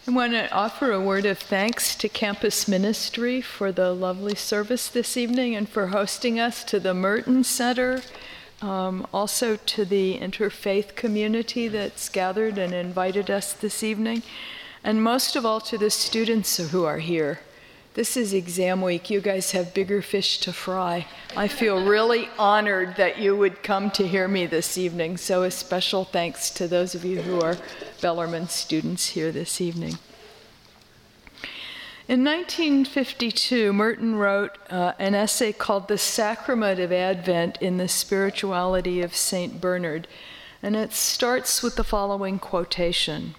I want to offer a word of thanks to Campus Ministry for the lovely service this evening and for hosting us, to the Merton Center, also to the interfaith community that's gathered and invited us this evening, and most of all to the students who are here. This is exam week. You guys have bigger fish to fry. I feel really honored that you would come to hear me this evening, so a special thanks to those of you who are Bellarmine students here this evening. In 1952, Merton wrote an essay called The Sacrament of Advent in the Spirituality of St. Bernard, and it starts with the following quotation.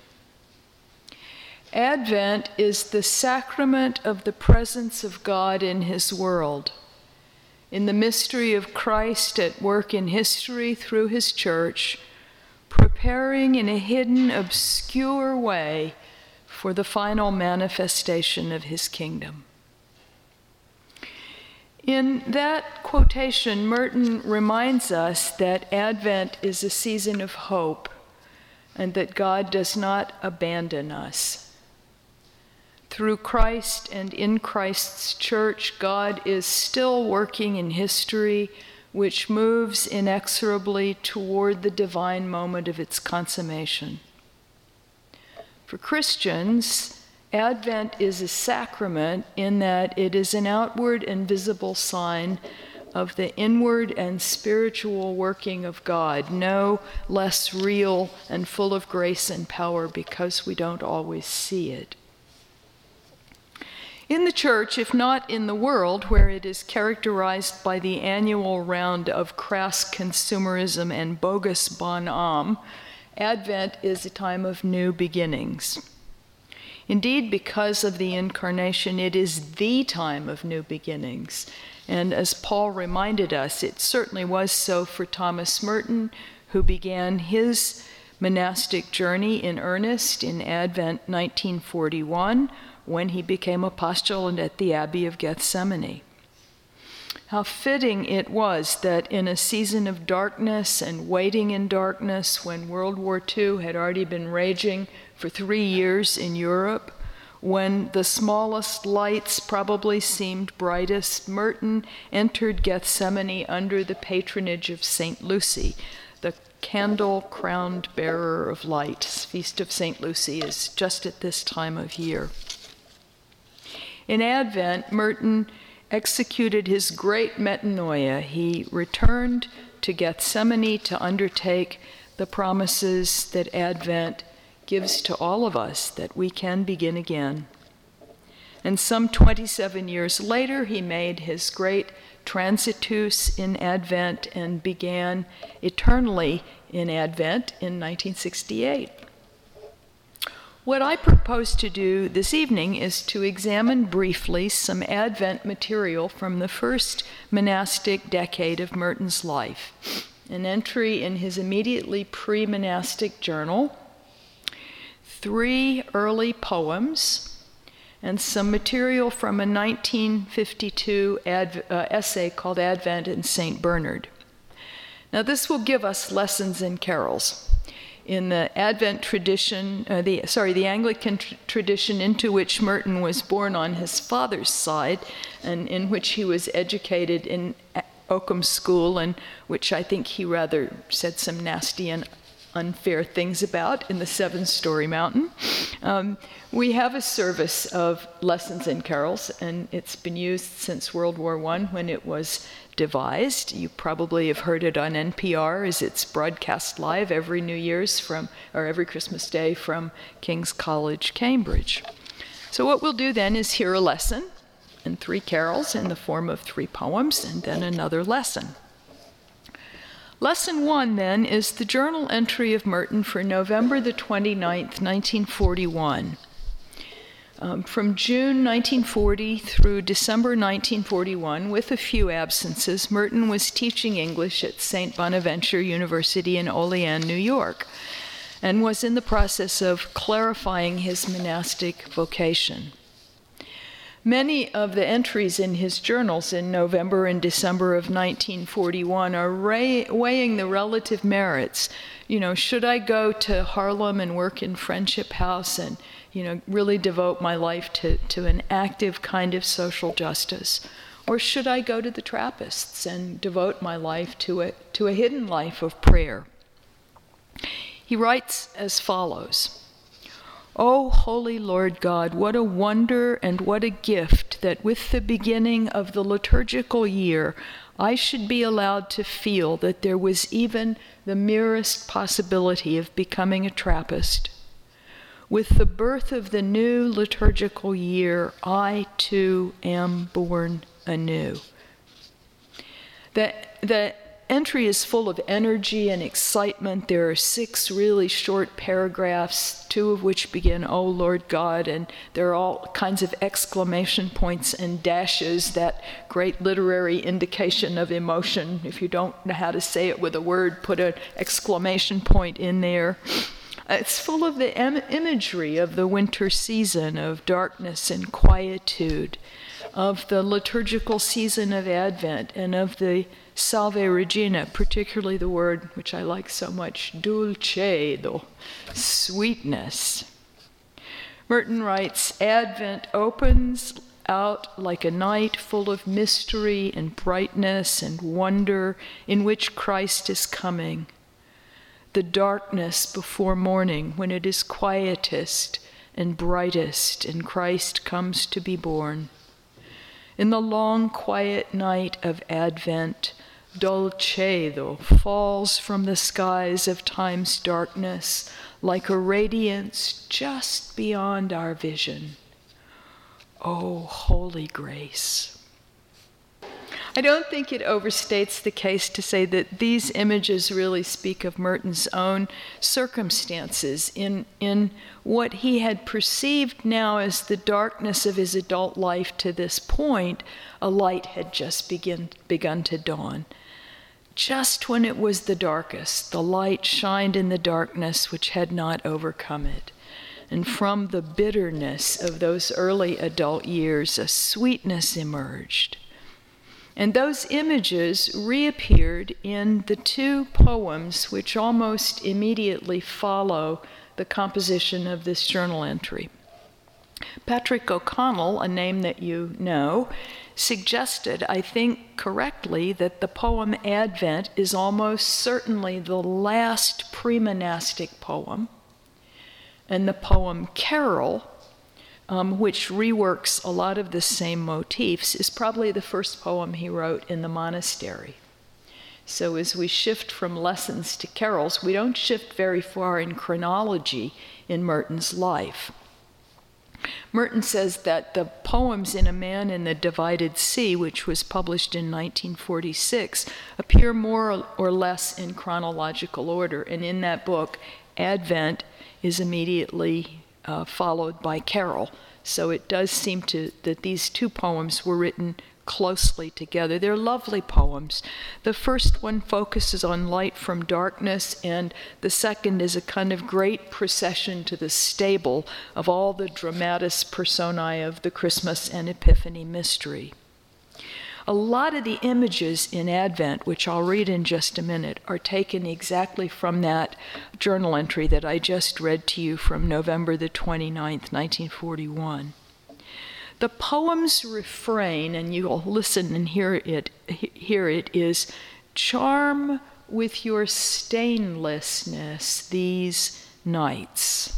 Advent is the sacrament of the presence of God in his world, in the mystery of Christ at work in history through his church, preparing in a hidden, obscure way for the final manifestation of his kingdom. In that quotation, Merton reminds us that Advent is a season of hope and that God does not abandon us. Through Christ and in Christ's church, God is still working in history, which moves inexorably toward the divine moment of its consummation. For Christians, Advent is a sacrament in that it is an outward and visible sign of the inward and spiritual working of God, no less real and full of grace and power because we don't always see it. In the church, if not in the world, where it is characterized by the annual round of crass consumerism and bogus bon-homme, Advent is a time of new beginnings. Indeed, because of the Incarnation, it is the time of new beginnings. And as Paul reminded us, it certainly was so for Thomas Merton, who began his monastic journey in earnest in Advent 1941, when he became a postulant at the Abbey of Gethsemani. How fitting it was that in a season of darkness and waiting in darkness, when World War II had already been raging for 3 years in Europe, when the smallest lights probably seemed brightest, Merton entered Gethsemani under the patronage of St. Lucy, the candle-crowned bearer of light. Feast of St. Lucy is just at this time of year. In Advent, Merton executed his great metanoia. He returned to Gethsemani to undertake the promises that Advent gives to all of us, that we can begin again. And some 27 years later, he made his great transitus in Advent and began eternally in Advent in 1968. What I propose to do this evening is to examine briefly some Advent material from the first monastic decade of Merton's life, an entry in his immediately pre-monastic journal, 3 early poems, and some material from a 1952 essay called Advent in St. Bernard. Now this will give us lessons in carols. In the Advent tradition, the Anglican tradition into which Merton was born on his father's side, and in which he was educated in Oakham School, and which I think he rather said some nasty and unfair things about in the 7-Story Mountain. We have a service of lessons in carols, and it's been used since World War I when it was devised. You probably have heard it on NPR as it's broadcast live every New Year's or every Christmas Day from King's College, Cambridge. So what we'll do then is hear a lesson and 3 carols in the form of 3 poems, and then another lesson. Lesson 1, then, is the journal entry of Merton for November the 29th, 1941. From June 1940 through December 1941, with a few absences, Merton was teaching English at St. Bonaventure University in Olean, New York, and was in the process of clarifying his monastic vocation. Many of the entries in his journals in November and December of 1941 are weighing the relative merits. Should I go to Harlem and work in Friendship House and, really devote my life to an active kind of social justice? Or should I go to the Trappists and devote my life to a hidden life of prayer? He writes as follows. O holy Lord God, what a wonder and what a gift that with the beginning of the liturgical year, I should be allowed to feel that there was even the merest possibility of becoming a Trappist. With the birth of the new liturgical year, I too am born anew. The entry is full of energy and excitement. There are 6 really short paragraphs, 2 of which begin, "O Lord God," and there are all kinds of exclamation points and dashes, that great literary indication of emotion. If you don't know how to say it with a word, put an exclamation point in there. It's full of the imagery of the winter season, of darkness and quietude, of the liturgical season of Advent, and of the Salve Regina, particularly the word which I like so much, dulcedo, sweetness. Merton writes, Advent opens out like a night full of mystery and brightness and wonder in which Christ is coming. The darkness before morning, when it is quietest and brightest and Christ comes to be born. In the long quiet night of Advent, Dulcedo falls from the skies of time's darkness like a radiance just beyond our vision. Oh, holy grace. I don't think it overstates the case to say that these images really speak of Merton's own circumstances in what he had perceived now as the darkness of his adult life. To this point, a light had just begun to dawn. Just when it was the darkest, the light shined in the darkness which had not overcome it. And from the bitterness of those early adult years, a sweetness emerged. And those images reappeared in the 2 poems which almost immediately follow the composition of this journal entry. Patrick O'Connell, a name that you know, suggested, I think correctly, that the poem Advent is almost certainly the last pre-monastic poem, and the poem Carol, which reworks a lot of the same motifs, is probably the first poem he wrote in the monastery. So as we shift from lessons to carols, we don't shift very far in chronology in Merton's life. Merton says that the poems in A Man in the Divided Sea, which was published in 1946, appear more or less in chronological order. And in that book, Advent is immediately followed by Carol. So it does seem that these 2 poems were written closely together. They're lovely poems. The first one focuses on light from darkness, and the second is a kind of great procession to the stable of all the dramatis personae of the Christmas and Epiphany mystery. A lot of the images in Advent, which I'll read in just a minute, are taken exactly from that journal entry that I just read to you from November the 29th, 1941. The poem's refrain, and you'll listen and hear it, is, charm with your stainlessness these nights.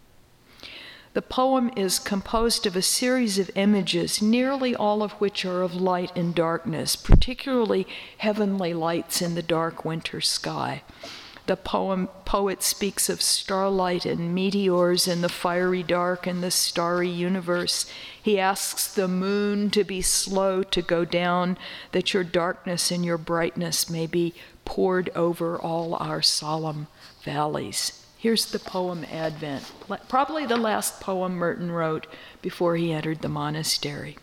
The poem is composed of a series of images, nearly all of which are of light and darkness, particularly heavenly lights in the dark winter sky. The poet speaks of starlight and meteors in the fiery dark and the starry universe. He asks the moon to be slow to go down, that your darkness and your brightness may be poured over all our solemn valleys. Here's the poem Advent, probably the last poem Merton wrote before he entered the monastery.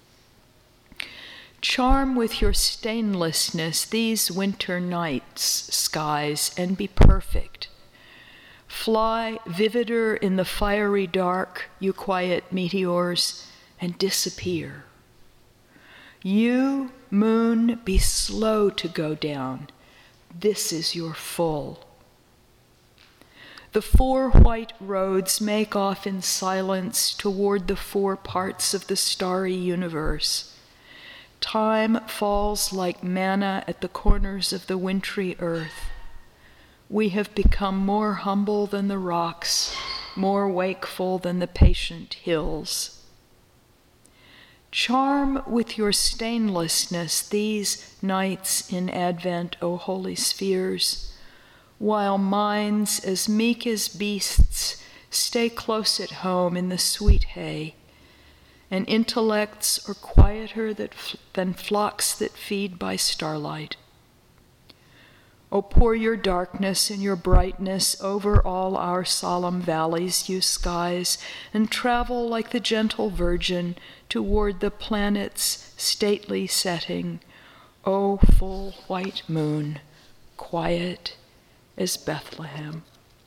Charm with your stainlessness these winter nights, skies, and be perfect. Fly vivider in the fiery dark, you quiet meteors, and disappear. You, moon, be slow to go down. This is your full. The four white roads make off in silence toward the four parts of the starry universe. Time falls like manna at the corners of the wintry earth. We have become more humble than the rocks, more wakeful than the patient hills. Charm with your stainlessness these nights in Advent, O holy spheres, while minds as meek as beasts stay close at home in the sweet hay, and intellects are quieter than flocks that feed by starlight. O pour your darkness and your brightness over all our solemn valleys, you skies, and travel like the gentle Virgin toward the planet's stately setting. O full white moon, quiet as Bethlehem.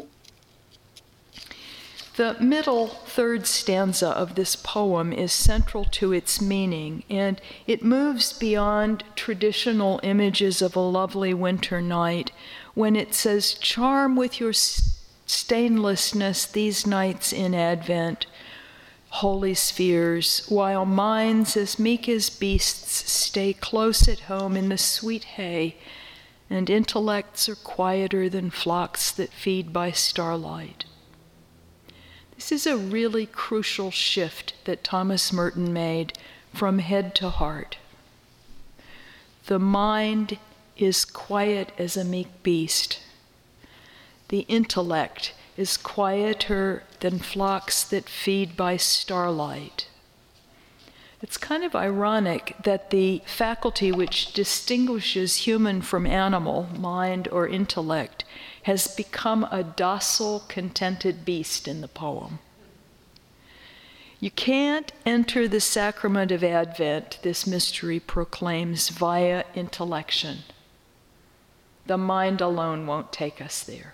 The middle third stanza of this poem is central to its meaning, and it moves beyond traditional images of a lovely winter night when it says, "Charm with your stainlessness these nights in Advent, holy spheres, while minds as meek as beasts stay close at home in the sweet hay, and intellects are quieter than flocks that feed by starlight." This is a really crucial shift that Thomas Merton made from head to heart. The mind is quiet as a meek beast. The intellect is quieter than flocks that feed by starlight. It's kind of ironic that the faculty which distinguishes human from animal, mind or intellect, has become a docile, contented beast in the poem. You can't enter the sacrament of Advent, this mystery proclaims, via intellection. The mind alone won't take us there.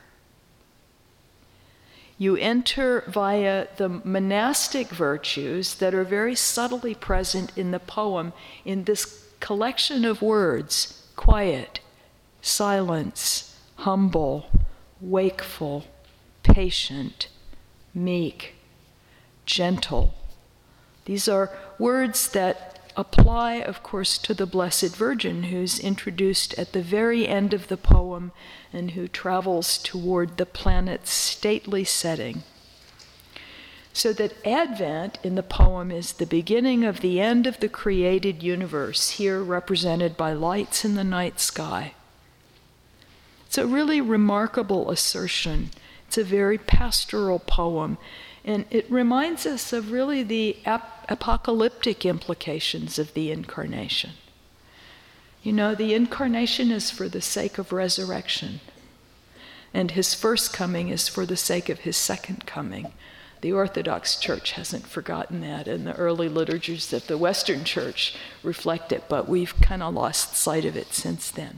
You enter via the monastic virtues that are very subtly present in the poem in this collection of words: quiet, silence, humble, wakeful, patient, meek, gentle. These are words that apply, of course, to the Blessed Virgin, who's introduced at the very end of the poem and who travels toward the planet's stately setting. So that Advent in the poem is the beginning of the end of the created universe, here represented by lights in the night sky. It's a really remarkable assertion. It's a very pastoral poem, and it reminds us of really the apocalyptic implications of the Incarnation. You know, the Incarnation is for the sake of resurrection, and his first coming is for the sake of his second coming. The Orthodox Church hasn't forgotten that, and the early liturgies of the Western Church reflect it, but we've kind of lost sight of it since then.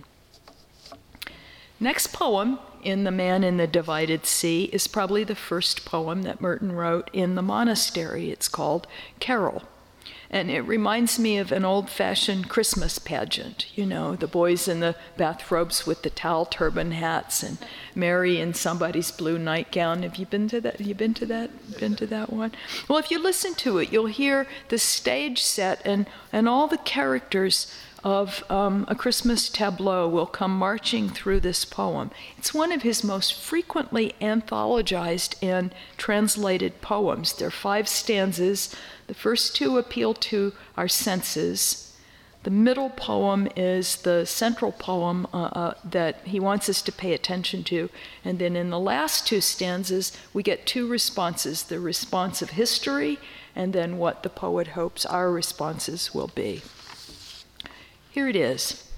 Next poem in The Man in the Divided Sea is probably the first poem that Merton wrote in the monastery. It's called Carol. And it reminds me of an old-fashioned Christmas pageant. You know, the boys in the bathrobes with the towel turban hats and Mary in somebody's blue nightgown. Have you been to that? Been to that one? Well, if you listen to it, you'll hear the stage set and all the characters of a Christmas tableau will come marching through this poem. It's one of his most frequently anthologized and translated poems. There are 5 stanzas. The first 2 appeal to our senses. The middle poem is the central poem that he wants us to pay attention to. And then in the last 2 stanzas, we get 2 responses, the response of history and then what the poet hopes our responses will be. Here it is.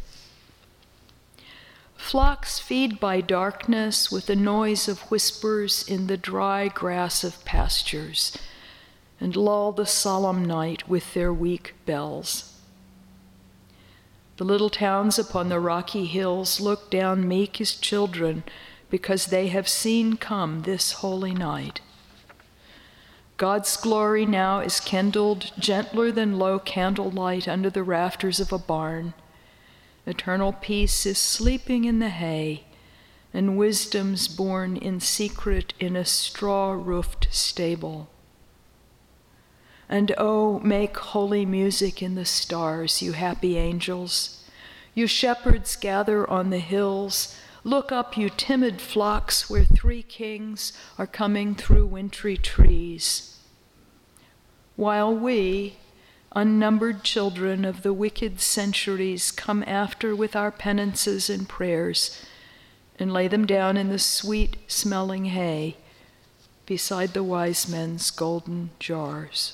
Flocks feed by darkness with the noise of whispers in the dry grass of pastures, and lull the solemn night with their weak bells. The little towns upon the rocky hills look down meek as children because they have seen come this holy night. God's glory now is kindled gentler than low candlelight under the rafters of a barn. Eternal peace is sleeping in the hay, and wisdom's born in secret in a straw-roofed stable. And oh, make holy music in the stars, you happy angels. You shepherds gather on the hills. Look up, you timid flocks, where 3 kings are coming through wintry trees. While we, unnumbered children of the wicked centuries, come after with our penances and prayers and lay them down in the sweet-smelling hay beside the wise men's golden jars.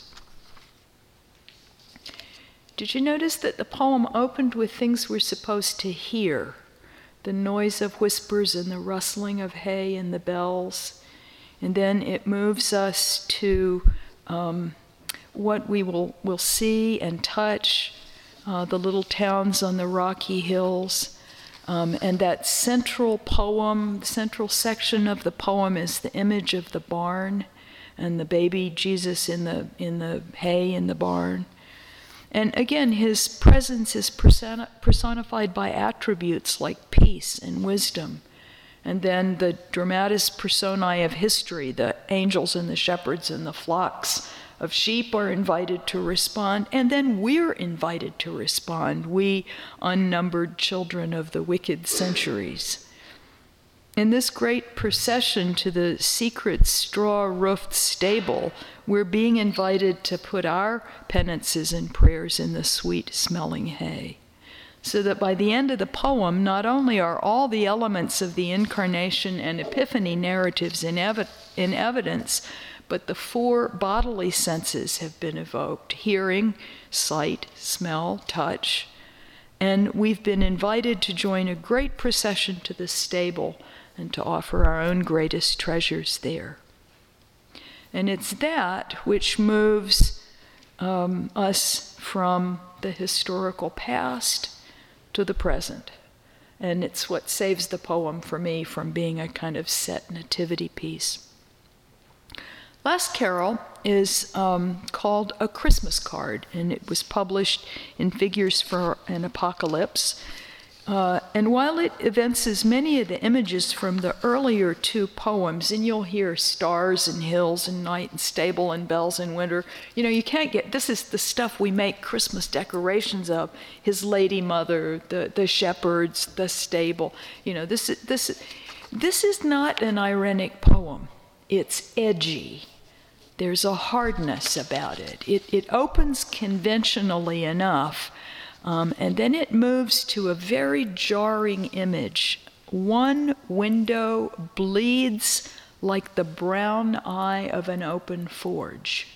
Did you notice that the poem opened with things we're supposed to hear? The noise of whispers and the rustling of hay and the bells. And then it moves us to what we will see and touch, the little towns on the rocky hills. And that central section of the poem is the image of the barn and the baby Jesus in the hay in the barn. And again, his presence is personified by attributes like peace and wisdom. And then the dramatis personae of history, the angels and the shepherds and the flocks of sheep are invited to respond. And then we're invited to respond, we unnumbered children of the wicked centuries. In this great procession to the secret straw-roofed stable, we're being invited to put our penances and prayers in the sweet-smelling hay, so that by the end of the poem, not only are all the elements of the incarnation and epiphany narratives in evidence, but the 4 bodily senses have been evoked: hearing, sight, smell, touch. And we've been invited to join a great procession to the stable and to offer our own greatest treasures there. And it's that which moves us from the historical past to the present. And it's what saves the poem for me from being a kind of set nativity piece. Last carol is called A Christmas Card, and it was published in Figures for an Apocalypse. And while it evinces many of the images from the earlier 2 poems, and you'll hear stars and hills and night and stable and bells in winter, you can't get, this is the stuff we make Christmas decorations of: his lady mother, the shepherds, the stable. This is not an ironic poem. It's edgy. There's a hardness about it. It opens conventionally enough, and then it moves to a very jarring image. One window bleeds like the brown eye of an open forge.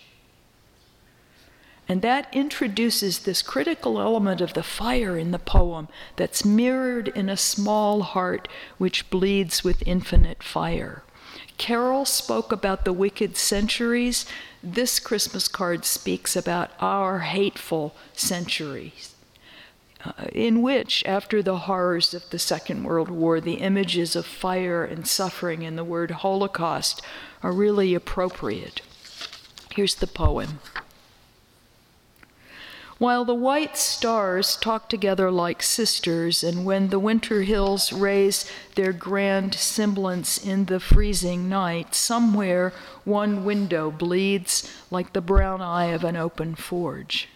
And that introduces this critical element of the fire in the poem that's mirrored in a small heart which bleeds with infinite fire. Carol spoke about the wicked centuries. This Christmas card speaks about our hateful centuries, in which, after the horrors of the Second World War, the images of fire and suffering and the word Holocaust are really appropriate. Here's the poem. While the white stars talk together like sisters, and when the winter hills raise their grand semblance in the freezing night, somewhere one window bleeds like the brown eye of an open forge.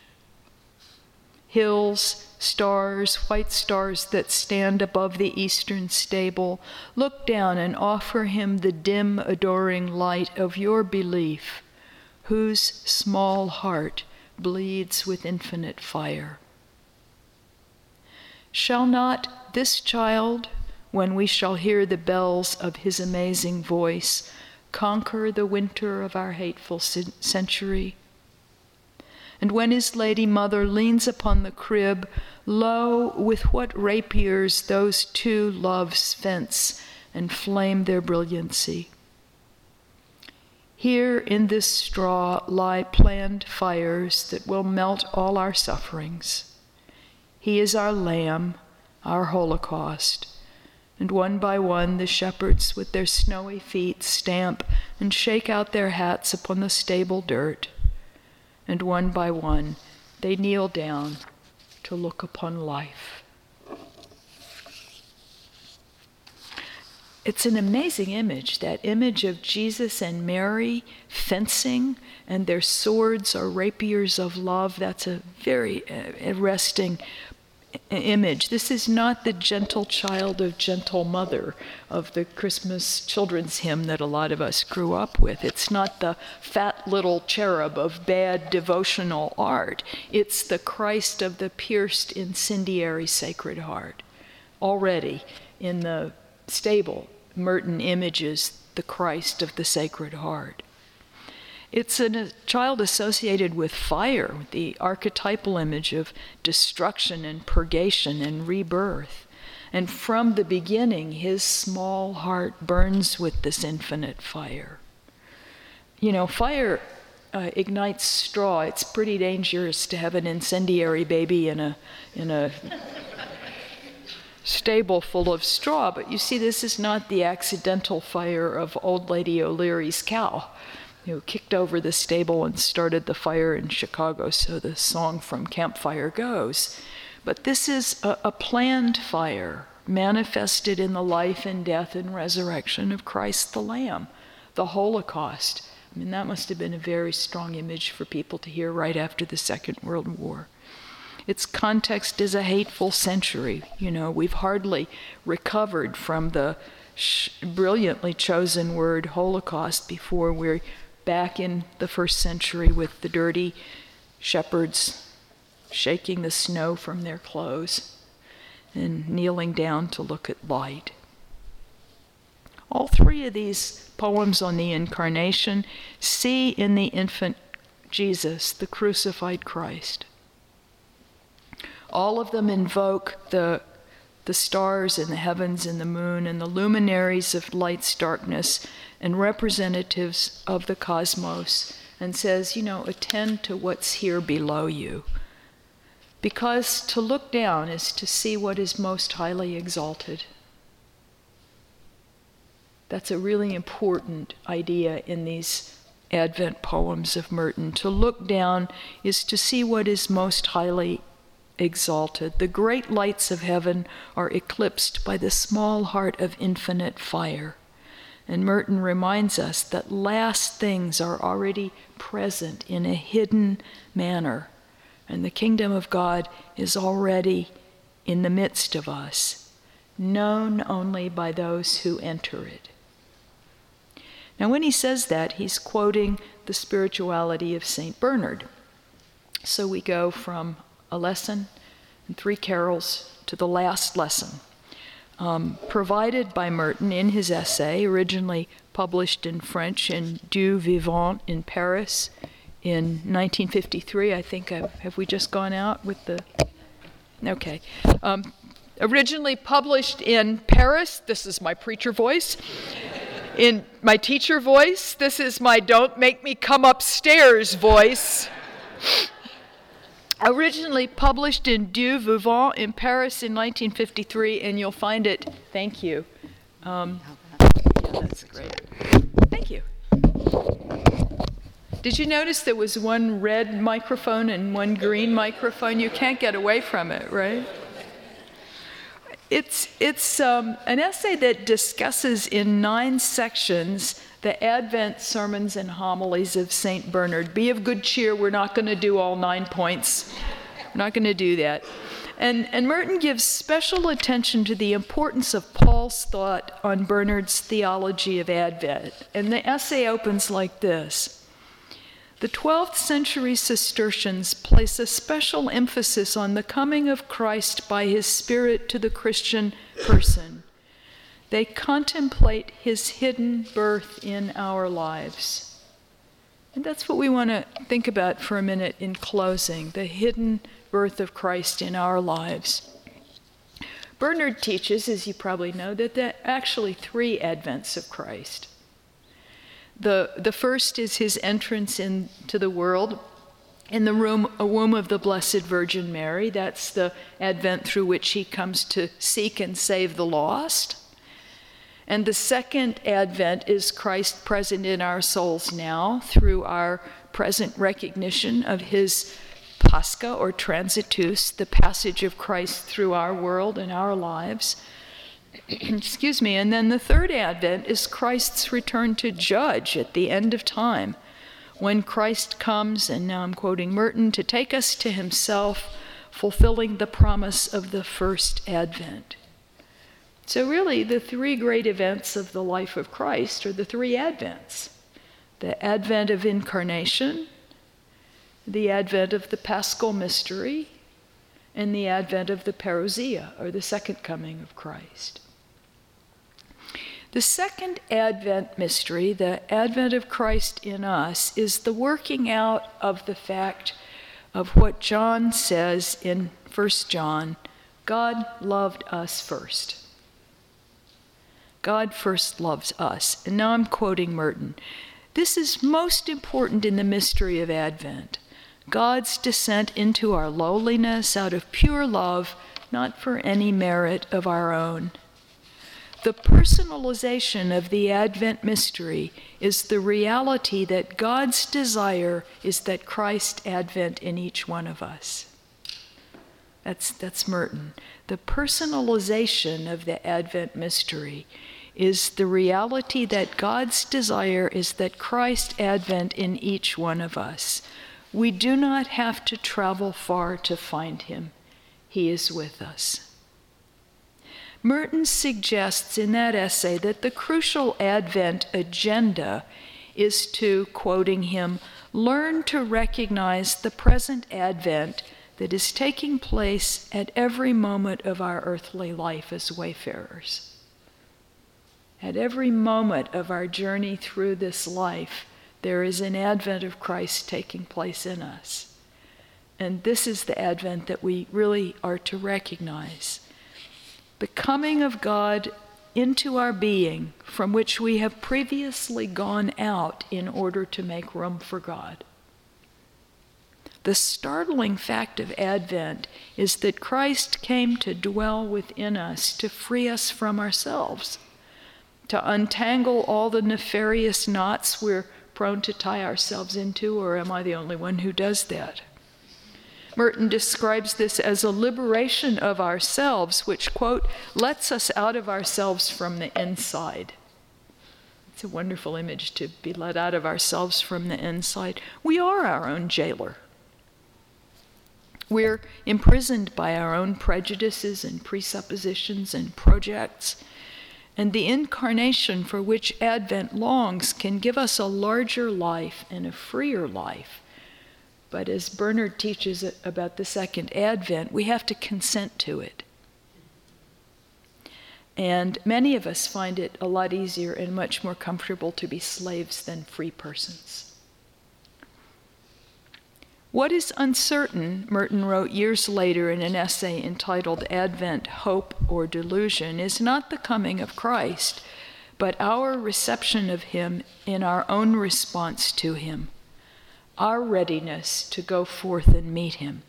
Hills, stars, white stars that stand above the eastern stable, look down and offer him the dim, adoring light of your belief, whose small heart bleeds with infinite fire. Shall not this child, when we shall hear the bells of his amazing voice, conquer the winter of our hateful century? And when his lady mother leans upon the crib, lo, with what rapiers those 2 loves fence and flame their brilliancy. Here in this straw lie planned fires that will melt all our sufferings. He is our lamb, our Holocaust, And one by one the shepherds with their snowy feet stamp and shake out their hats upon the stable dirt. And one by one they kneel down to look upon life. It's an amazing image, that image of Jesus and Mary fencing, and their swords are rapiers of love. That's a very arresting image. This is not the gentle child of gentle mother of the Christmas children's hymn that a lot of us grew up with. It's not the fat little cherub of bad devotional art. It's the Christ of the pierced incendiary Sacred Heart. Already in the stable, Merton images the Christ of the Sacred Heart. It's a child associated with fire, the archetypal image of destruction and purgation and rebirth. And from the beginning, his small heart burns with this infinite fire. You know, fire ignites straw. It's pretty dangerous to have an incendiary baby in a stable full of straw, but you see, this is not the accidental fire of Old Lady O'Leary's cow, who kicked over the stable and started the fire in Chicago, so the song from Campfire goes. But this is a planned fire, manifested in the life and death and resurrection of Christ the Lamb, the Holocaust. I mean, that must have been a very strong image for people to hear right after the Second World War. Its context is a hateful century. You know, we've hardly recovered from the brilliantly chosen word Holocaust before we're back in the first century with the dirty shepherds shaking the snow from their clothes and kneeling down to look at light. All three of these poems on the Incarnation see in the infant Jesus the crucified Christ. All of them invoke the stars in the heavens and the moon and the luminaries of light's darkness and representatives of the cosmos, and says, you know, attend to what's here below you. Because to look down is to see what is most highly exalted. That's a really important idea in these Advent poems of Merton. To look down is to see what is most highly exalted. The great lights of heaven are eclipsed by the small heart of infinite fire. And Merton reminds us that last things are already present in a hidden manner, and the kingdom of God is already in the midst of us, known only by those who enter it. Now, when he says that, he's quoting the spirituality of St. Bernard. So we go from a lesson and 3 carols to the last lesson, provided by Merton in his essay, originally published in French in Du Vivant in Paris in 1953. I think, have we just gone out with the... Okay. Originally published in Paris, this is my preacher voice. In my teacher voice, this is my don't make me come upstairs voice. Originally published in Du Vivant in Paris in 1953, and you'll find it, thank you. Yeah, that's great. Thank you. Did you notice there was one red microphone and one green microphone? You can't get away from it, right? It's an essay that discusses in 9 sections the Advent sermons and homilies of St. Bernard. Be of good cheer, we're not going to do all 9 points. We're not going to do that. And Merton gives special attention to the importance of Paul's thought on Bernard's theology of Advent. And the essay opens like this. The 12th century Cistercians place a special emphasis on the coming of Christ by his Spirit to the Christian person. They contemplate his hidden birth in our lives. And that's what we want to think about for a minute in closing, the hidden birth of Christ in our lives. Bernard teaches, as you probably know, that there are actually 3 advents of Christ. The first is his entrance into the world in the womb of the Blessed Virgin Mary. That's the advent through which he comes to seek and save the lost. And the second advent is Christ present in our souls now through our present recognition of his Pascha or transitus, the passage of Christ through our world and our lives. Excuse me. And then the third advent is Christ's return to judge at the end of time, when Christ comes, and now I'm quoting Merton, to take us to himself, fulfilling the promise of the first advent. So really, the three great events of the life of Christ are the three advents: the advent of incarnation, the advent of the Paschal mystery, and the advent of the parousia, or the second coming of Christ. The second advent mystery, the advent of Christ in us, is the working out of the fact of what John says in 1 John, God loved us first. God first loves us. And now I'm quoting Merton. This is most important in the mystery of Advent. God's descent into our lowliness out of pure love, not for any merit of our own. The personalization of the Advent mystery is the reality that God's desire is that Christ's advent in each one of us. That's Merton. The personalization of the Advent mystery is the reality that God's desire is that Christ's advent in each one of us. We do not have to travel far to find him. He is with us. Merton suggests in that essay that the crucial Advent agenda is to, quoting him, learn to recognize the present Advent that is taking place at every moment of our earthly life as wayfarers. At every moment of our journey through this life, there is an advent of Christ taking place in us. And this is the advent that we really are to recognize. The coming of God into our being, from which we have previously gone out in order to make room for God. The startling fact of Advent is that Christ came to dwell within us, to free us from ourselves, to untangle all the nefarious knots we're prone to tie ourselves into, or am I the only one who does that? Merton describes this as a liberation of ourselves, which, quote, lets us out of ourselves from the inside. It's a wonderful image, to be let out of ourselves from the inside. We are our own jailer. We're imprisoned by our own prejudices and presuppositions and projects. And the incarnation for which Advent longs can give us a larger life and a freer life. But as Bernard teaches about the second Advent, we have to consent to it. And many of us find it a lot easier and much more comfortable to be slaves than free persons. What is uncertain, Merton wrote years later in an essay entitled Advent, Hope, or Delusion, is not the coming of Christ, but our reception of him in our own response to him. Our readiness to go forth and meet him.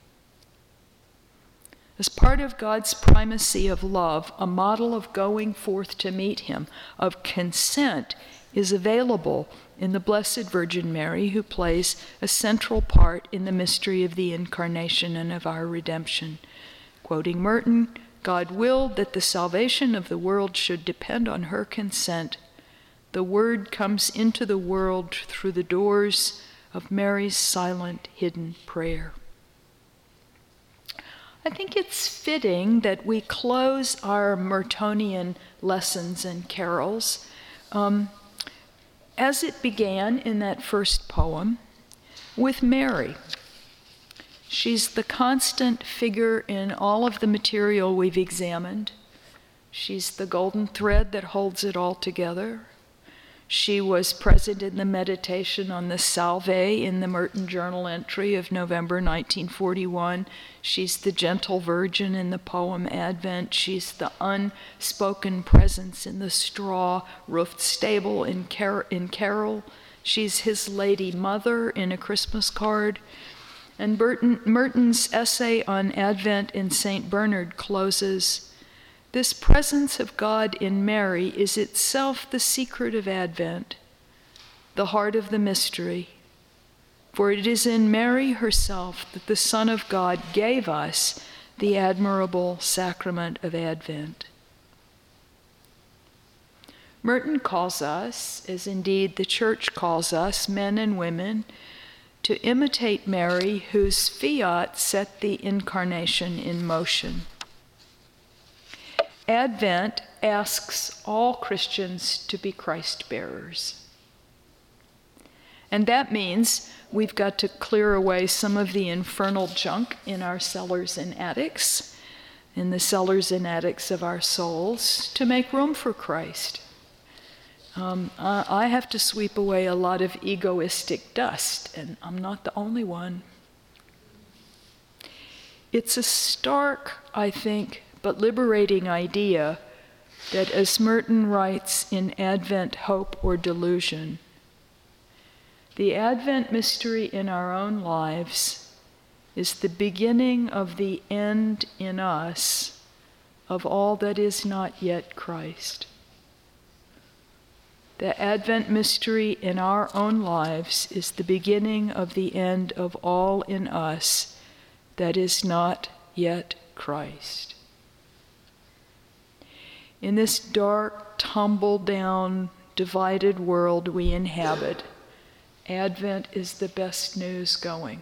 As part of God's primacy of love, a model of going forth to meet him, of consent, is available in the Blessed Virgin Mary, who plays a central part in the mystery of the Incarnation and of our redemption. Quoting Merton, God willed that the salvation of the world should depend on her consent. The Word comes into the world through the doors of Mary's silent, hidden prayer. I think it's fitting that we close our Mertonian lessons and carols as it began in that first poem, with Mary. She's the constant figure in all of the material we've examined. She's the golden thread that holds it all together. She was present in the meditation on the Salve in the Merton Journal entry of November 1941. She's the gentle virgin in the poem Advent. She's the unspoken presence in the straw-roofed stable in Carol. She's his lady mother in A Christmas Card. And Merton's essay on Advent in St. Bernard closes, This presence of God in Mary is itself the secret of Advent, the heart of the mystery. For it is in Mary herself that the Son of God gave us the admirable sacrament of Advent. Merton calls us, as indeed the Church calls us, men and women, to imitate Mary, whose fiat set the incarnation in motion. Advent asks all Christians to be Christ bearers. And that means we've got to clear away some of the infernal junk in our cellars and attics, in the cellars and attics of our souls, to make room for Christ. I have to sweep away a lot of egoistic dust, and I'm not the only one. It's a stark, I think, but liberating idea that, as Merton writes in Advent, Hope or Delusion, the Advent mystery in our own lives is the beginning of the end in us of all that is not yet Christ. The Advent mystery in our own lives is the beginning of the end of all in us that is not yet Christ. In this dark, tumble-down, divided world we inhabit, Advent is the best news going.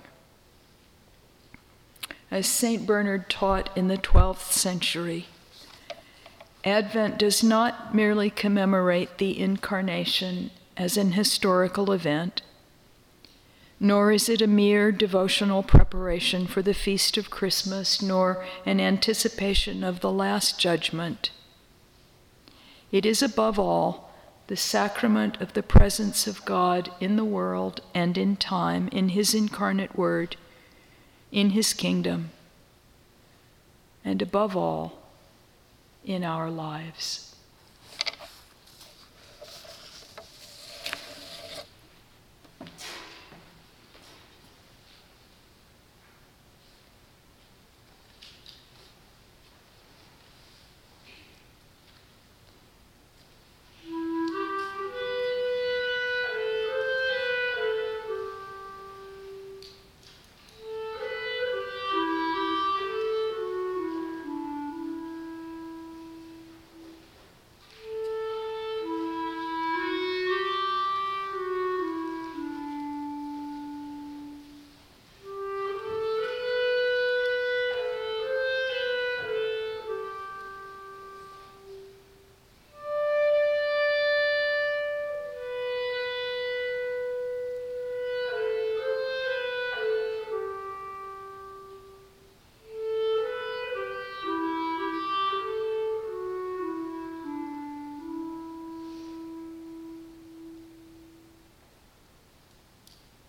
As St. Bernard taught in the 12th century, Advent does not merely commemorate the Incarnation as an historical event, nor is it a mere devotional preparation for the feast of Christmas, nor an anticipation of the Last Judgment. It is above all the sacrament of the presence of God in the world and in time, in His incarnate Word, in His kingdom, and above all, in our lives.